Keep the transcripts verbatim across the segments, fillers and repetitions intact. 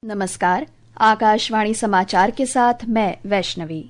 नमस्कार, आकाशवाणी समाचार के साथ मैं वैष्णवी।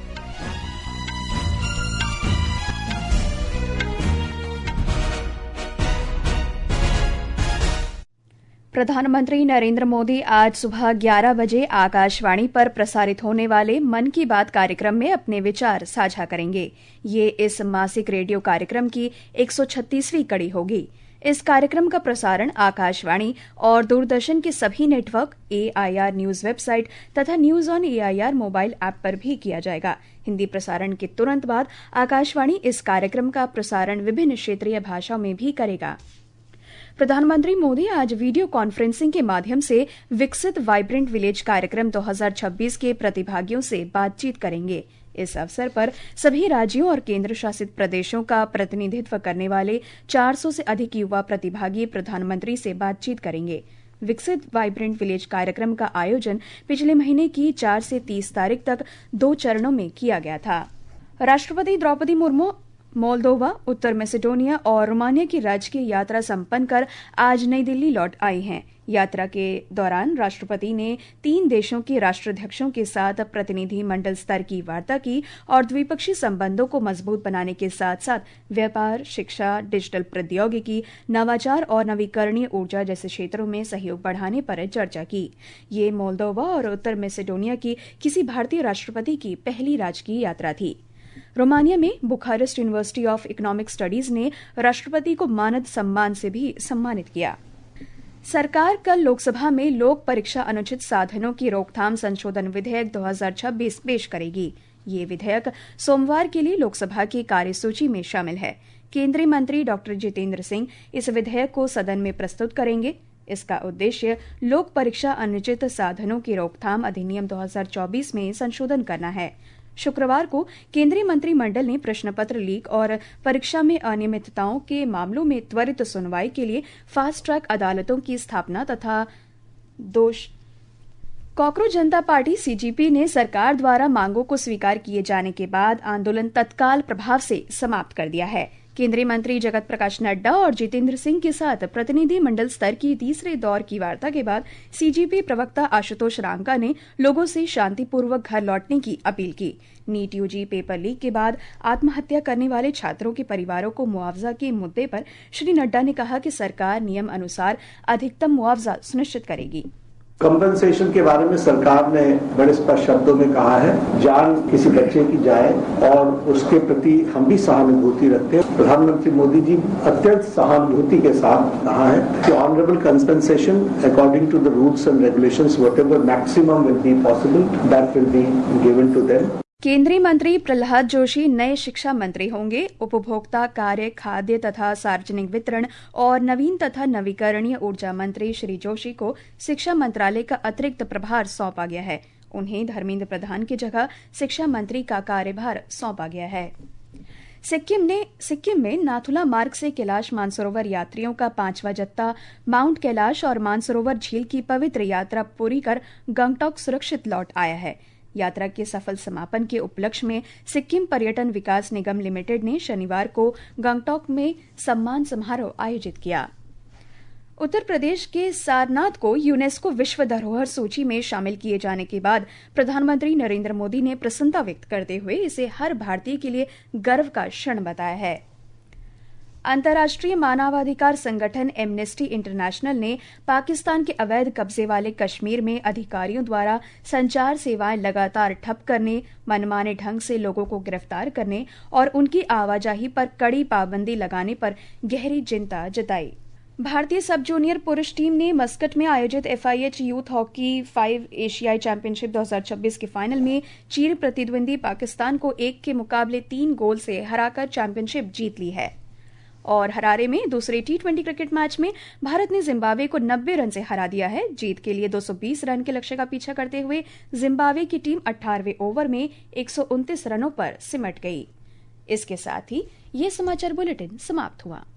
प्रधानमंत्री नरेंद्र मोदी आज सुबह ग्यारह बजे आकाशवाणी पर प्रसारित होने वाले मन की बात कार्यक्रम में अपने विचार साझा करेंगे। ये इस मासिक रेडियो कार्यक्रम की एक सौ छत्तीसवीं कड़ी होगी। इस कार्यक्रम का प्रसारण आकाशवाणी और दूरदर्शन के सभी network, A I R news website तथा news on A I R mobile app पर भी किया जाएगा। हिंदी प्रसारण के तुरंत बाद आकाशवाणी इस कार्यक्रम का प्रसारण विभिन्न क्षेत्रीय भाषाओं में भी करेगा। प्रधानमंत्री मोदी आज वीडियो कॉन्फ्रेंसिंग के माध्यम से विकसित वाइब्रेंट विलेज कार्यक्रम दो हज़ार छब्बीस के प्रतिभागियों से बातचीत करेंगे। इस अवसर पर सभी राज्यों और केंद्र शासित प्रदेशों का प्रतिनिधित्व करने वाले चार सौ से अधिक युवा प्रतिभागी प्रधानमंत्री से बातचीत करेंगे। विकसित वाइब्रेंट विलेज कार्यक्रम का आयोजन पिछले महीने की चार से तीस तारीख तक दो चरणों में किया गया था। राष्ट्रपति द्रौपदी मुर्मू मोल्दोवा, उत्तर मैसेडोनिया और रोमानिया की राजकीय यात्रा संपन्न कर आज नई दिल्ली लौट आई हैं। यात्रा के दौरान राष्ट्रपति ने तीन देशों के राष्ट्राध्यक्षों के साथ प्रतिनिधि मंडल स्तर की वार्ता की और द्विपक्षीय संबंधों को मजबूत बनाने के साथ साथ व्यापार, शिक्षा, डिजिटल प्रौद्योगिकी, नवाचार और नवीकरणीय ऊर्जा जैसे क्षेत्रों में सहयोग बढ़ाने पर चर्चा की। ये मोल्दोवा और उत्तर मैसेडोनिया की किसी भारतीय राष्ट्रपति की पहली राजकीय यात्रा थी। रोमानिया में Bucharest university of economic studies ने राष्ट्रपति को मानद सम्मान से भी सम्मानित किया। सरकार कल लोकसभा में लोक परीक्षा अनुचित साधनों की रोकथाम संशोधन विधेयक दो हज़ार छब्बीस पेश करेगी। ये विधेयक सोमवार के लिए लोकसभा की कार्यसूची में शामिल है। केंद्रीय मंत्री डॉक्टर जितेंद्र सिंह इस विधेयक को सदन में प्रस्तुत करेंगे। इसका उद्देश्य लोक परीक्षा अनुचित साधनों की रोकथाम अधिनियम दो हज़ार चौबीस में संशोधन करना है। शुक्रवार को केंद्रीय मंत्रिमंडल ने प्रश्न पत्र लीक और परीक्षा में अनियमितताओं के मामलों में त्वरित सुनवाई के लिए फास्ट ट्रैक अदालतों की स्थापना तथा दोष कॉकरोच जनता पार्टी सी जी पी ने सरकार द्वारा मांगों को स्वीकार किए जाने के बाद आंदोलन तत्काल प्रभाव से समाप्त कर दिया है। केंद्रीय मंत्री जगत प्रकाश नड्डा और जितेंद्र सिंह के साथ प्रतिनिधि मंडल स्तर की तीसरे दौर की वार्ता के बाद सी जी पी प्रवक्ता आशुतोष रांका ने लोगों से शांतिपूर्वक घर लौटने की अपील की। NEET U G paper leak के बाद आत्महत्या करने वाले छात्रों के परिवारों को मुआवजा के मुद्दे पर श्री नड्डा ने कहा कि सरकार नियम अनुसार अधिकतम मुआवजा सुनिश्चित करेगी। कंपनसेशन के बारे में सरकार ने बड़े स्पष्ट शब्दों में कहा है, जान किसी बच्चे की जाए और उसके प्रति हम भी सहानुभूति रखते हैं। प्रधानमंत्री मोदी जी अत्यंत सहानुभूति के साथ कहा है कि honourable compensation according to the rules and regulations whatever maximum will be possible that will be given to them. केंद्रीय मंत्री प्रहलाद जोशी नए शिक्षा मंत्री होंगे। उपभोक्ता कार्य, खाद्य तथा सार्वजनिक वितरण और नवीन तथा नवीकरणीय ऊर्जा मंत्री श्री जोशी को शिक्षा मंत्रालय का अतिरिक्त प्रभार सौंपा गया है। उन्हें धर्मेंद्र प्रधान की जगह शिक्षा मंत्री का कार्यभार सौंपा गया है। सिक्किम ने सिक्किम में नाथुला मार्ग से कैलाश मानसरोवर यात्रियों का पांचवा जत्था माउंट कैलाश और मानसरोवर झील की पवित्र यात्रा पूरी कर गंगटोक सुरक्षित लौट आया है। यात्रा के सफल समापन के उपलक्ष्य में सिक्किम पर्यटन विकास निगम लिमिटेड ने शनिवार को गंगटोक में सम्मान समारोह आयोजित किया। उत्तर प्रदेश के सारनाथ को यूनेस्को विश्व धरोहर सूची में शामिल किए जाने के बाद प्रधानमंत्री नरेंद्र मोदी ने प्रसन्नता व्यक्त करते हुए इसे हर भारतीय के लिए गर्व का क्षण बताया है। अंतर्राष्ट्रीय मानवाधिकार संगठन एमनेस्टी इंटरनेशनल ने पाकिस्तान के अवैध कब्जे वाले कश्मीर में अधिकारियों द्वारा संचार सेवाएं लगातार ठप करने, मनमाने ढंग से लोगों को गिरफ्तार करने और उनकी आवाजाही पर कड़ी पाबंदी लगाने पर गहरी चिंता जताई। भारतीय सब जूनियर पुरुष टीम ने मस्कट में आयोजित F I H youth hockey five एशियाई चैंपियनशिप दो हज़ार छब्बीस के फाइनल में चीर प्रतिद्वंदी पाकिस्तान को एक के मुकाबले तीन गोल से हराकर चैंपियनशिप जीत ली है। और हरारे में दूसरे टी ट्वेंटी क्रिकेट मैच में भारत ने जिम्बाब्वे को नब्बे रन से हरा दिया है। जीत के लिए दो सौ बीस रन के लक्ष्य का पीछा करते हुए जिम्बाब्वे की टीम अठारहवें ओवर में एक सौ उनतीस रनों पर सिमट गई। इसके साथ ही ये समाचार बुलेटिन समाप्त हुआ।